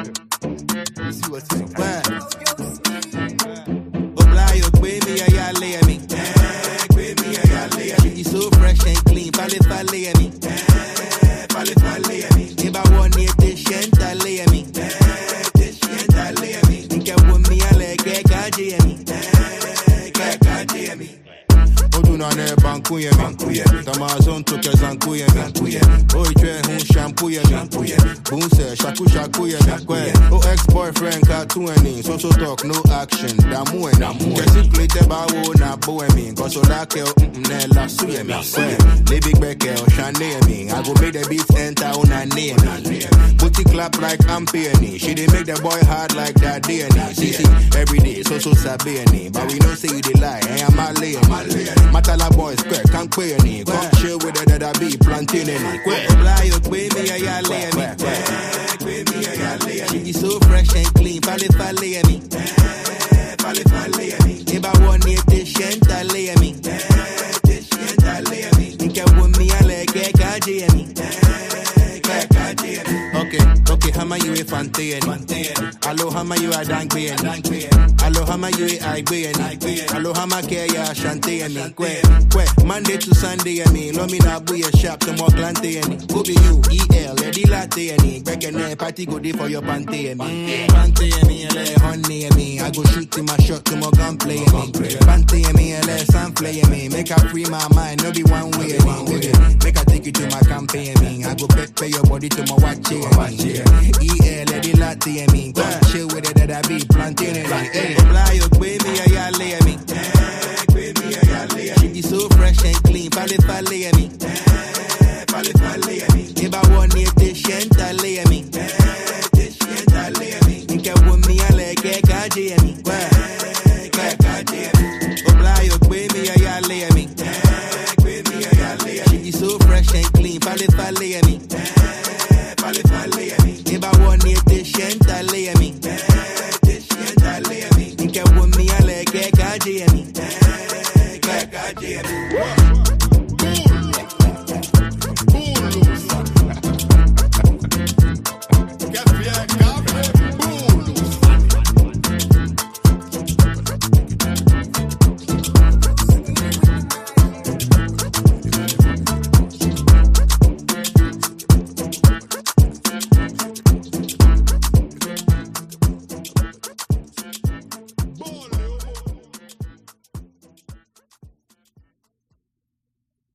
See what's in the Obla, you pay me, I lay me. Pay me, I lay me. You so fresh and clean, fall lay me. Fall lay me. If I want it, this shit, I lay me. This shit, I lay me. Think I want me, I like it, can't me. Oduna ne banku ye mi. Tamazon toke zanku ye mi. Oitwe hun shampoo ye mi. Bunse shaku ye mi. O ex-boyfriend ka tueni. So talk, no action. Damu e na. Kesi plete ba wo na bo e mi. Koso la ke o ne la su ye mi. Le big beke o shane ye mi. I go make the beat enter on a name. Booty clap like I'm peony. She dey make the boy hard like that DNA. See, every day, so sabi any. But we know say you dey lie. I'm a lay. Matala boys, quick, can't quay any. Come chill with it that I be planting any. Quick, fly your quay me, I lay me. She be so fresh and clean, fall lay me. If I want it, this shit, I lay me. Think I want me, I like it, can't me. Okay, hama you a fante. Alo hama you a dank be. Alo hama you a igbe. Alo hama ke ya shante me. Kwe, Monday to Sunday me. Lo mi na buye shop to more klante me. Go be you, EL, lady latte me. Back and then party go day for your pante me. Pante me, ele honey me. I go shoot to my shot to more gunplay me. Pante me, ele sun play me. Make her free my mind, no be one way me. Make her take you to my campaign me. I go pay your body to my watch it. EL, lady latte me. Come chill with it that I be planting it. Fly your baby, I lay me. She be so fresh and clean, fall lay me. If I want it, this shit, I lay me. Think I want me, I like it, can't me. Fly your baby, I lay me. She be so fresh and clean, fall lay me.